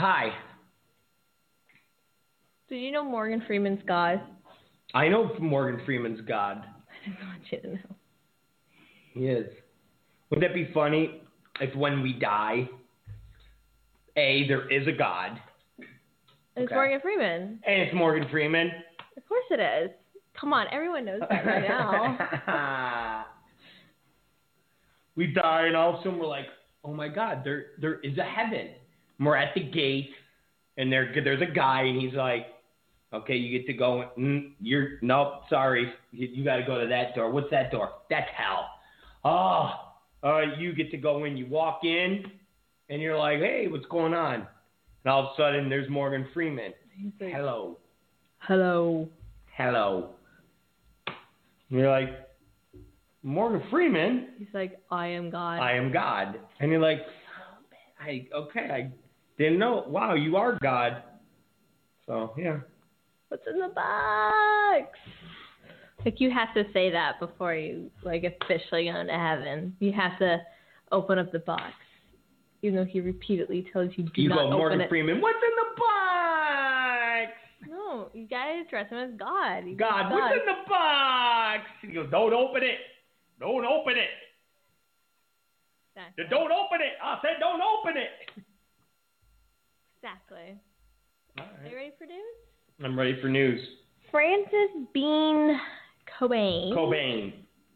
Hi. Did you know Morgan Freeman's God? I know Morgan Freeman's God. I just want you to know. He is. Wouldn't that be funny if when we die, there is a God. It's Morgan Freeman. And it's Morgan Freeman. Of course it is. Come on, everyone knows that right now. We die and all of a sudden we're like, oh my God, there is a heaven. And we're at the gate and there's a guy and he's like, okay, you get to go. Nope, sorry. You got to go to that door. What's that door? That's hell. Oh, you get to go in. You walk in and you're like, hey, what's going on? And all of a sudden there's Morgan Freeman. He's like, Hello. Hello. Hello. And you're like, Morgan Freeman? He's like, I am God. I am God. And you're like, oh, man, I didn't know. Wow, you are God. So, yeah. What's in the box? Like, you have to say that before you, like, officially go into heaven. You have to open up the box. Even though he repeatedly tells you do not open it. You go, Morgan Freeman, what's in the box? No, you gotta dress him as God. God, what's in the box? He goes, don't open it. Don't open it. Exactly. Don't open it. I said don't open it. Exactly. All right. Are you ready for news? I'm ready for news. Frances Bean Cobain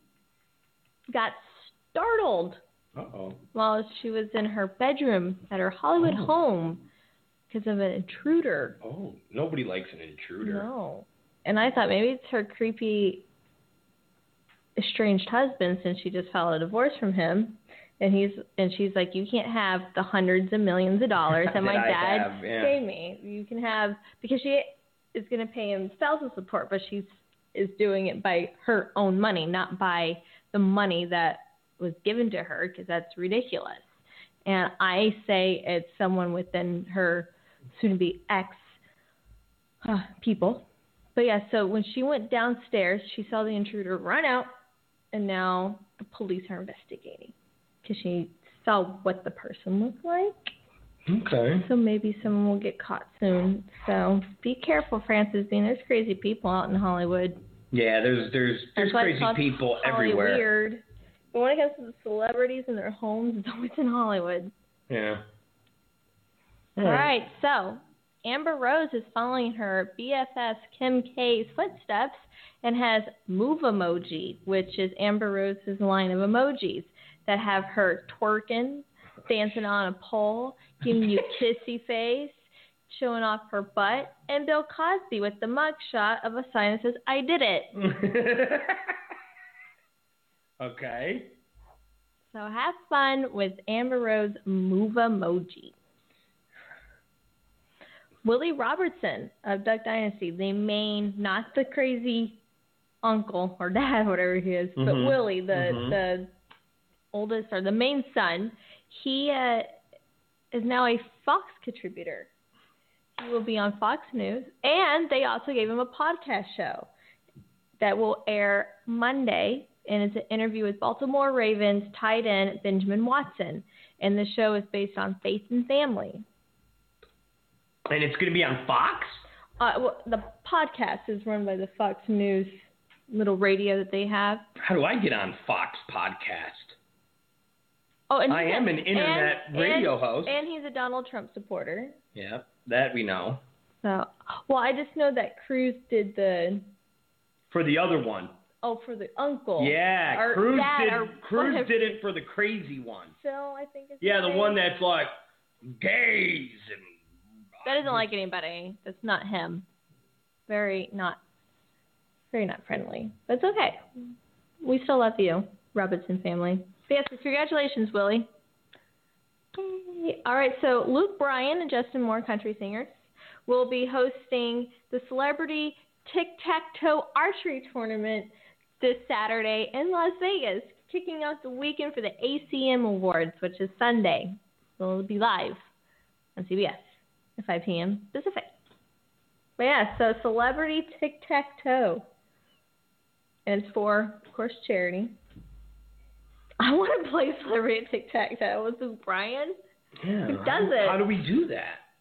got startled while she was in her bedroom at her Hollywood home because of an intruder. Oh, nobody likes an intruder. No. And I thought maybe it's her creepy estranged husband since she just filed a divorce from him. And she's like, you can't have the hundreds of millions of dollars that my dad gave me. You can have, because she is going to pay him spousal support, but she is doing it by her own money, not by the money that was given to her, because that's ridiculous. And I say it's someone within her soon-to-be ex people. But yeah, so when she went downstairs, she saw the intruder run out, and now the police are investigating because she saw what the person looked like. Okay. So maybe someone will get caught soon. So be careful, Frances Bean. There's crazy people out in Hollywood. Yeah, there's crazy people everywhere. Weird. But when it comes to the celebrities and their homes, it's always in Hollywood. Yeah. All right. So Amber Rose is following her BFF Kim K's footsteps and has Move Emoji, which is Amber Rose's line of emojis that have her twerking, dancing on a pole, giving you kissy face, showing off her butt, and Bill Cosby with the mugshot of a sign that says, I did it. Okay. So have fun with Amber Rose Move Emoji. Willie Robertson of Duck Dynasty, the main, not the crazy uncle or dad, whatever he is, but Willie, the oldest or the main son, he is now a Fox contributor. He will be on Fox News, and they also gave him a podcast show that will air Monday, and it's an interview with Baltimore Ravens tight end Benjamin Watson, and the show is based on faith and family. And it's going to be on Fox? Well, the podcast is run by the Fox News little radio that they have. How do I get on Fox podcast? Oh, and I am an internet radio host. And he's a Donald Trump supporter. Yeah, that we know. So, well, I just know that Cruz did the... For the other one. Oh, for the uncle. Yeah, Cruz did it for the crazy one. Phil, I think is the one that's like gays and... That doesn't like anybody. That's not him. Very not friendly. That's okay. We still love you, Robertson family. Yes, congratulations, Willie. All right, so Luke Bryan and Justin Moore, country singers, will be hosting the Celebrity Tic-Tac-Toe Archery Tournament this Saturday in Las Vegas, kicking off the weekend for the ACM Awards, which is Sunday. So it'll be live on CBS at 5 p.m. Pacific. But yeah, so Celebrity Tic-Tac-Toe. And it's for, of course, charity. I want to play Celebrity Tic-Tac-Toe with Luke Bryan. Yeah. Who does it? How do we do that?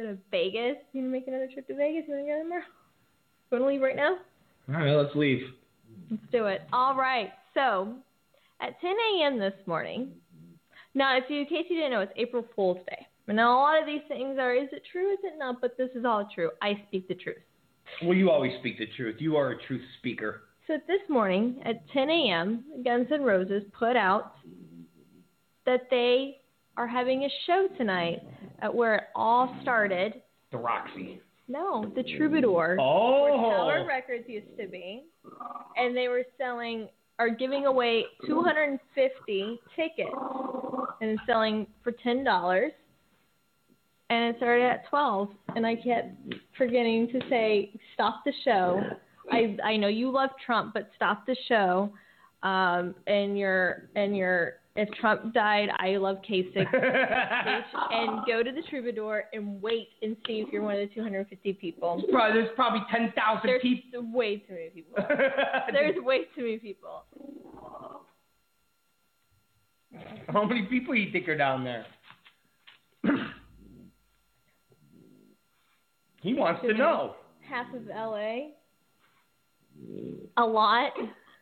Instead of Vegas, you want to make another trip to Vegas? You want to go tomorrow? You want to leave right now? All right, let's leave. Let's do it. All right. So, at 10 a.m. this morning, now, in case you didn't know, it's April Fool's Day. Now, a lot of these things are, is it true, is it not? But this is all true. I speak the truth. Well, you always speak the truth. You are a truth speaker. So, this morning, at 10 a.m., Guns N' Roses put out that they are having a show tonight at where it all started. The Roxy. No, the Troubadour. Oh. Where Tower Records used to be. And they were giving away 250 tickets and selling for $10. And it started at 12. And I kept forgetting to say, stop the show. I know you love Trump, but stop the show. If Trump died, I love Kasich. And go to the Troubadour and wait and see if you're one of the 250 people. There's probably 10,000 people. There's way too many people. There's way too many people. How many people do you think are down there? He wants to know. Half of LA. A lot.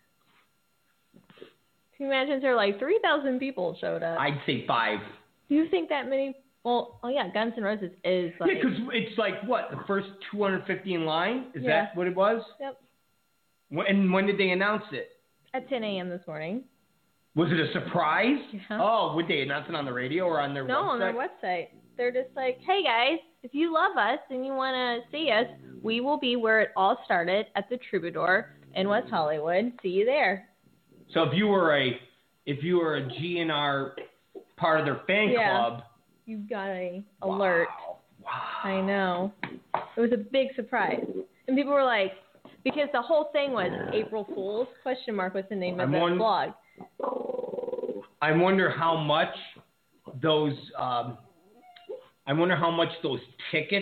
Can you imagine if there were like 3,000 people showed up? I'd say 5. Do you think that many? Well, oh yeah, Guns N' Roses is like. Yeah, because it's like what, the first 250 in line? Is that what it was? Yep. And when did they announce it? At 10 a.m. this morning. Was it a surprise? Yeah. Oh, would they announce it on the radio or on their website? No, on their website. They're just like, hey guys, if you love us and you want to see us, we will be where it all started at the Troubadour in West Hollywood. See you there. So if you were a GNR part of their fan club, you got a alert. Wow. I know. It was a big surprise, and people were like, because the whole thing was April Fool's ? Was the name of the blog. I wonder how much those. I wonder how much those tickets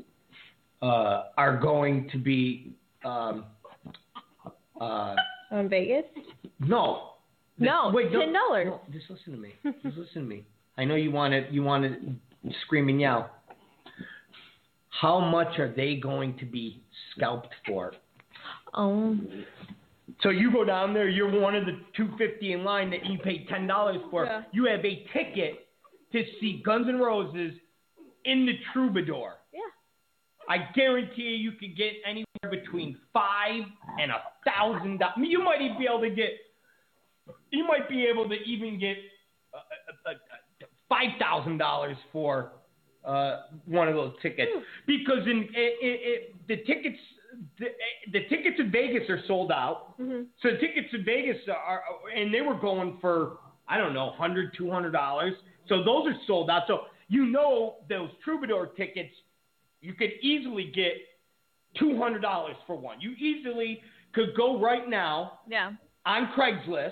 are going to be. On Vegas? No. No, wait, $10. No, just listen to me. I know you want to scream and yell. How much are they going to be scalped for? So you go down there, you're one of the 250 in line that you paid $10 for. Yeah. You have a ticket to see Guns N' Roses in the Troubadour. Yeah. I guarantee you could get anywhere between $5,000 and $1,000. I mean, you might even be able to even get $5,000 for one of those tickets, because the tickets in Vegas are sold out. Mm-hmm. So the tickets in Vegas and they were going for, I don't know, $100, $200. So those are sold out. So those Troubadour tickets, you could easily get $200 for one. You easily could go right now on Craigslist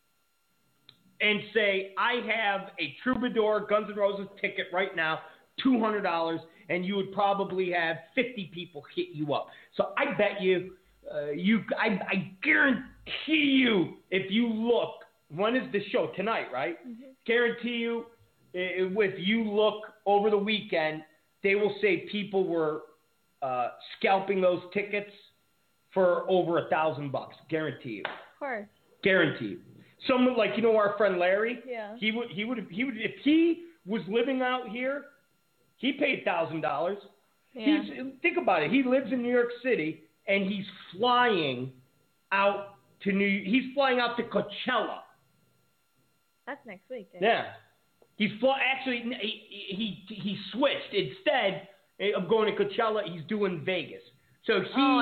and say, I have a Troubadour Guns N' Roses ticket right now, $200, and you would probably have 50 people hit you up. So I bet you, I guarantee you, if you look, when is the show? Tonight, right? Mm-hmm. Guarantee you, if you look over the weekend, they will say people were scalping those tickets for over $1,000. Guarantee you. Of course. Guarantee you. Someone like, our friend Larry. Yeah. He would if he was living out here, he paid $1,000. Yeah. Think about it. He lives in New York City and he's flying out to Coachella. That's next week. Yeah. Actually, he switched. Instead of going to Coachella, he's doing Vegas. So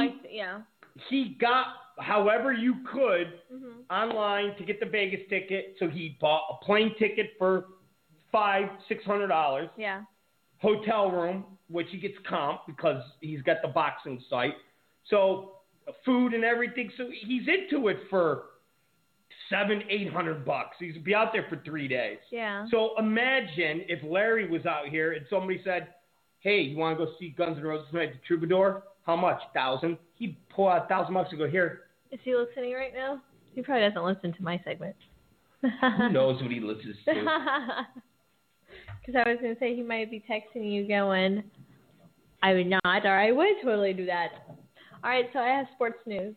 he got however you could online to get the Vegas ticket. So he bought a plane ticket for $500-$600. Yeah. Hotel room, which he gets comp because he's got the boxing site. So food and everything. So he's into it for $700-$800. He's be out there for 3 days. Yeah. So imagine if Larry was out here and somebody said, "Hey, you want to go see Guns N' Roses tonight at the Troubadour? How much? $1,000?" He'd pull out $1,000 and go, "Here." Is he listening right now? He probably doesn't listen to my segment. Who knows what he listens to? Because I was going to say he might be texting you going, I would not, or I would totally do that. All right, so I have sports news.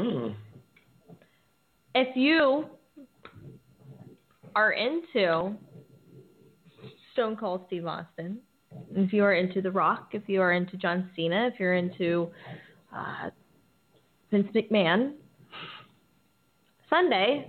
If you are into Stone Cold Steve Austin, if you are into The Rock, if you are into John Cena, if you're into Vince McMahon, Sunday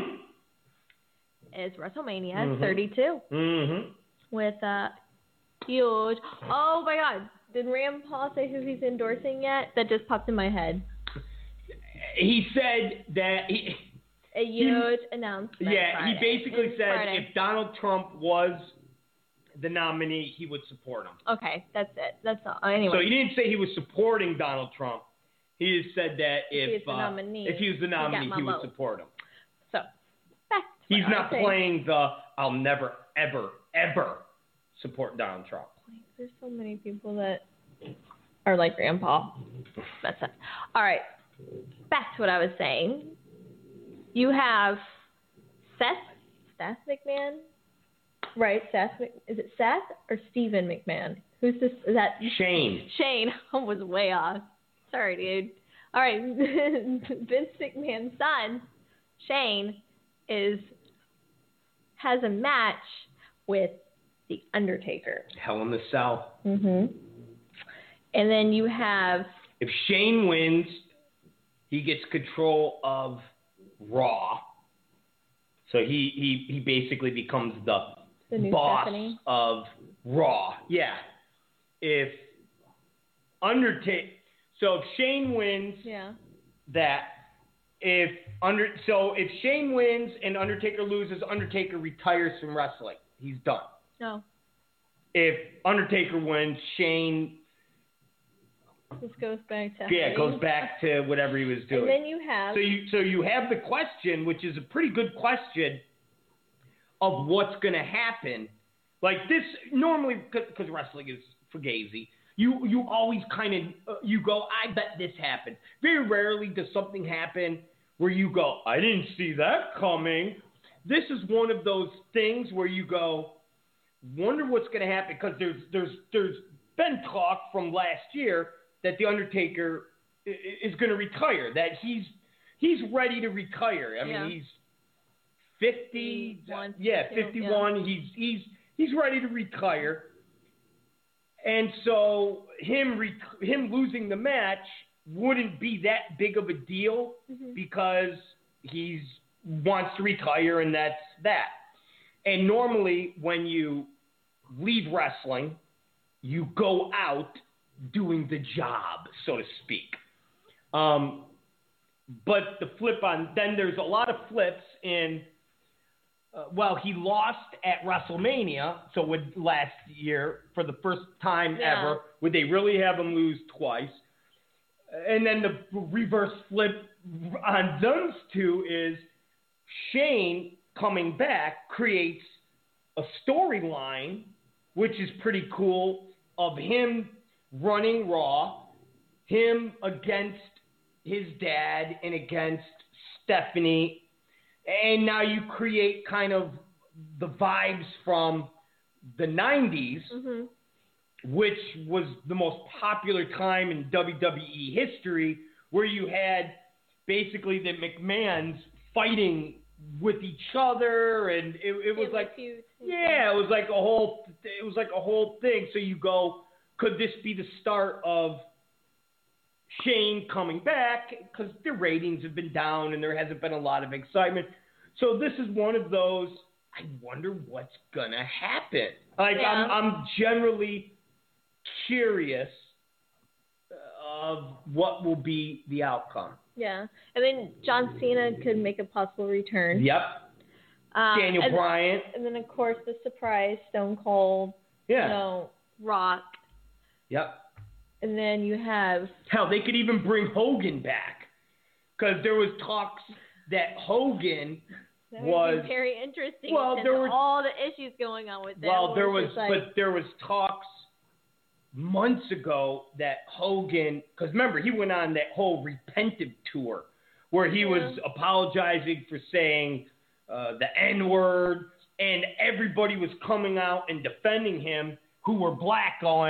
is WrestleMania 32 with huge. Oh my God! Did Rand Paul say who he's endorsing yet? That just popped in my head. He said that a huge announcement. Yeah, Friday. he basically said Friday. if Donald Trump was the nominee, he would support him. Okay, that's it. That's all. Anyway. So he didn't say he was supporting Donald Trump. He just said that if he was the nominee, he would support him. So, back to he's not playing the I'll never, ever, ever support Donald Trump. There's so many people that are like Rand Paul. That's it. All right, back to what I was saying. You have Seth McMahon, right? Is it Seth or Stephen McMahon? Who's this? Is that Shane? Shane. I was way off. Sorry, dude. All right, Vince McMahon's son, Shane, has a match with The Undertaker. Hell in the Cell. And then you have. If Shane wins, he gets control of Raw. So he basically becomes the new boss Stephanie of Raw. Yeah. If Shane wins, if Shane wins and Undertaker loses, Undertaker retires from wrestling. He's done. No. If Undertaker wins, Shane this goes back to it goes back to whatever he was doing. And then you have so you have the question, which is a pretty good question, of what's going to happen. Like this normally, because wrestling is fugazi, you always kind of you go, I bet this happened. Very rarely does something happen where you go, I didn't see that coming. This is one of those things where you go, wonder what's going to happen, because there's been talk from last year that The Undertaker is going to retire, that he's ready to retire. I mean, he's 50. 51. 51. Yeah. He's ready to retire. And so him losing the match wouldn't be that big of a deal because he wants to retire, and that's that. And normally when you leave wrestling, you go out doing the job, so to speak. But then there's a lot of flips in, he lost at WrestleMania, so last year, for the first time ever, would they really have him lose twice? And then the reverse flip on those two is Shane coming back creates a storyline, which is pretty cool, of him running Raw, him against his dad and against Stephanie, and now you create kind of the vibes from the 90s, which was the most popular time in WWE history, where you had basically the McMahons fighting with each other, and it was like, it was like a whole thing. So you go, could this be the start of Shane coming back? Because the ratings have been down and there hasn't been a lot of excitement. So this is one of those, I wonder what's going to happen. I'm generally curious of what will be the outcome. Yeah. And then John Cena could make a possible return. Yep. Daniel Bryan. And then, of course, the surprise, Stone Cold. Yeah. Rock. Yep. And then you have... Hell, they could even bring Hogan back. Because there was talks that Hogan was... very interesting. Well, there were all the issues going on with that. Well, there was talks months ago that Hogan... Because remember, he went on that whole repentant tour where he was apologizing for saying the N-word, and everybody was coming out and defending him who were black, going...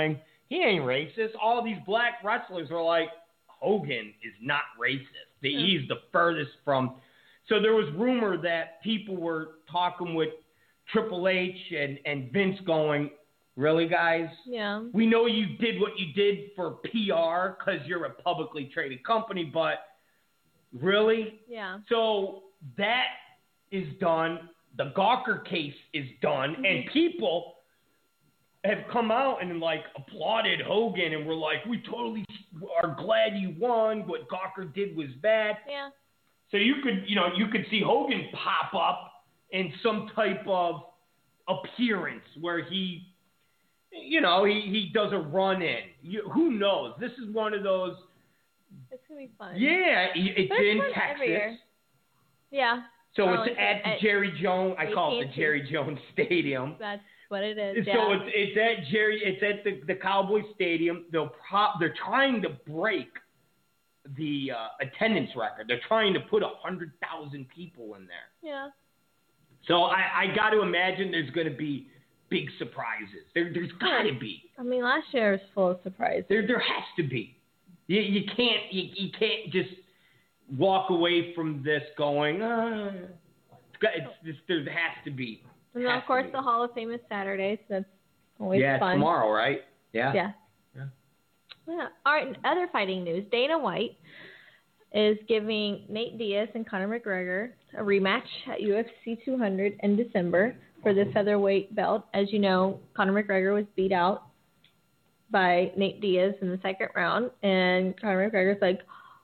he ain't racist. All these black wrestlers are like, Hogan is not racist. He's the furthest from. So there was rumor that people were talking with Triple H and Vince going, really, guys? Yeah. We know you did what you did for PR because you're a publicly traded company, but really? Yeah. So that is done. The Gawker case is done, and people have come out and like applauded Hogan and were like, we totally are glad you won. What Gawker did was bad. Yeah. So you could see Hogan pop up in some type of appearance where he does a run in. Who knows? This is one of those. It's gonna be fun. Yeah, it's in Texas. Yeah. So it's at the Jerry Jones. I call it the Jerry Jones Stadium. That's what it is. So it's at the Cowboy Stadium. They're trying to break the attendance record. They're trying to put 100,000 people in there. Yeah. So I got to imagine there's going to be big surprises. There's got to be. I mean, last year was full of surprises. There has to be. You can't just walk away from this going. There has to be. And then, of course, the Hall of Fame is Saturday, so that's always fun. Tomorrow, right? Yeah. Yeah. All right, other fighting news. Dana White is giving Nate Diaz and Conor McGregor a rematch at UFC 200 in December for the featherweight belt. As you know, Conor McGregor was beat out by Nate Diaz in the second round, and Conor McGregor's like,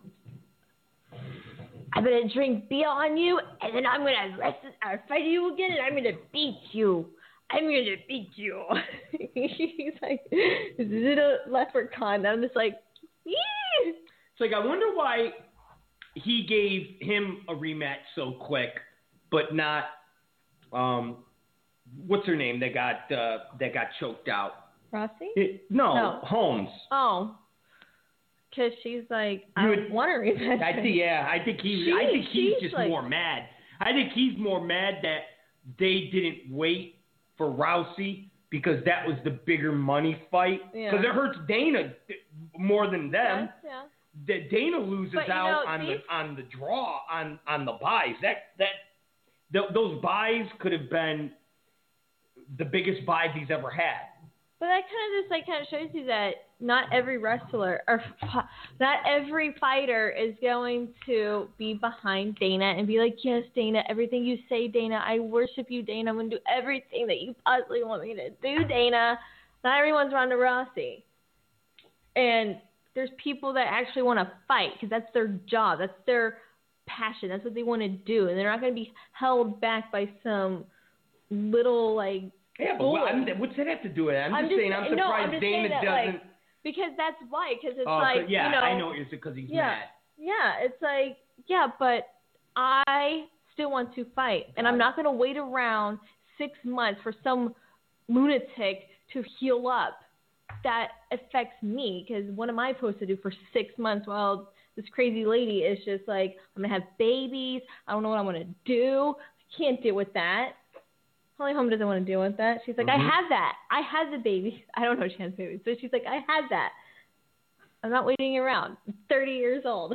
I'm going to drink beer on you, and then I'm going to fight you again, and I'm going to beat you. I'm going to beat you. He's like, this little leprechaun. I'm just like, yee! It's like, I wonder why he gave him a rematch so quick, but not, what's her name that got choked out? Rossi? No, Holmes. Oh. Because she's like, I want to rematch. I think he's just like, more mad. I think he's more mad that they didn't wait for Rousey because that was the bigger money fight. Because it hurts Dana more than them. Yeah. That Dana loses out on the draw on the buys. Those buys could have been the biggest buys he's ever had. But that kind of shows you that not every wrestler or not every fighter is going to be behind Dana and be like, yes, Dana, everything you say, Dana, I worship you, Dana. I'm going to do everything that you possibly want me to do, Dana. Not everyone's Ronda Rousey. And there's people that actually want to fight because that's their job. That's their passion. That's what they want to do. And they're not going to be held back by some little, like, yeah, but what's that have to do with it? I'm just saying I'm surprised Dana doesn't. Like, because that's why. Because it's I know it's because he's mad. Yeah, it's like, but I still want to fight. And I'm not going to wait around 6 months for some lunatic to heal up. That affects me because what am I supposed to do for 6 months while this crazy lady is just like, I'm going to have babies. I don't know what I'm going to do. I can't deal with that. Holly Holm doesn't want to deal with that. She's like, I have that. I have the baby. I don't know if she has babies. So she's like, I have that. I'm not waiting around. I'm 30 years old.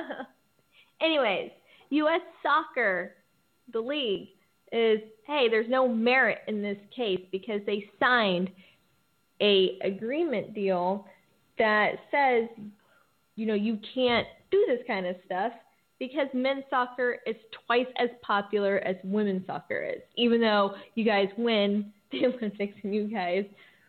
Anyways, U.S. Soccer, the league, is, hey, there's no merit in this case because they signed a agreement deal that says, you can't do this kind of stuff because men's soccer is twice as popular as women's soccer is. Even though you guys win the Olympics and you guys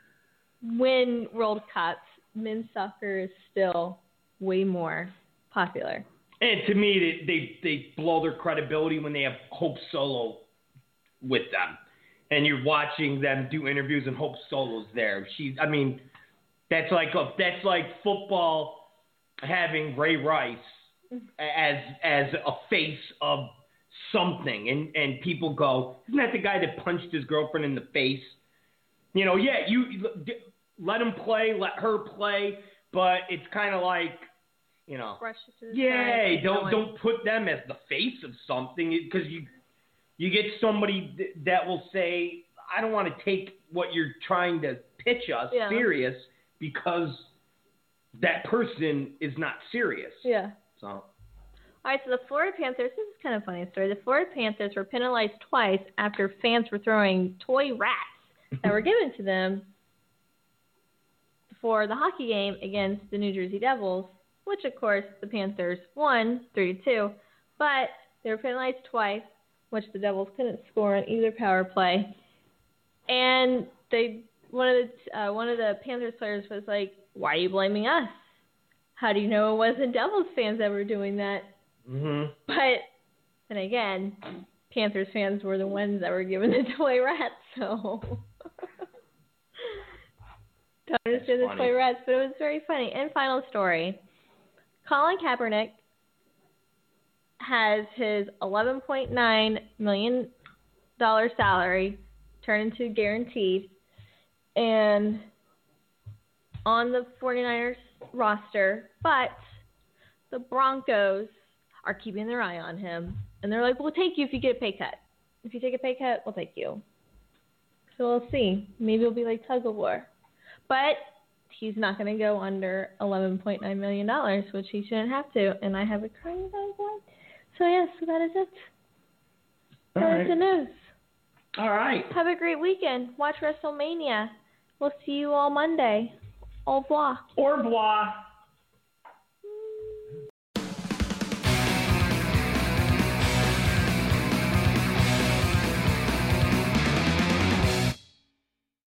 win World Cups, men's soccer is still way more popular. And to me, they blow their credibility when they have Hope Solo with them. And you're watching them do interviews and Hope Solo's there. That's like football having Ray Rice as a face of something, and people go, isn't that the guy that punched his girlfriend in the face? You let him play, let her play, but it's kind of like, don't put them as the face of something because you get somebody that will say, I don't want to take what you're trying to pitch us serious, because that person is not serious. Yeah. So. All right, so the Florida Panthers, this is kind of a funny story. The Florida Panthers were penalized twice after fans were throwing toy rats that were given to them for the hockey game against the New Jersey Devils, which, of course, the Panthers won 3-2, but they were penalized twice, which the Devils couldn't score on either power play. And one of the Panthers players was like, "Why are you blaming us? How do you know it wasn't Devils fans that were doing that?" Mm-hmm. But then again, Panthers fans were the ones that were given the toy rats, so don't understand the toy rats, but it was very funny. And final story: Colin Kaepernick has his $11.9 million salary turned into guaranteed, and on the 49ers roster, but the Broncos are keeping their eye on him, and they're like, "We'll take you if you get a pay cut. If you take a pay cut, we'll take you." So we'll see. Maybe it'll be like tug of war. But he's not going to go under $11.9 million, which he shouldn't have to, and I have a crying about that. So, yes, that is it. That is the news. All right. Have a great weekend. Watch WrestleMania. We'll see you all Monday. Au revoir. Au revoir.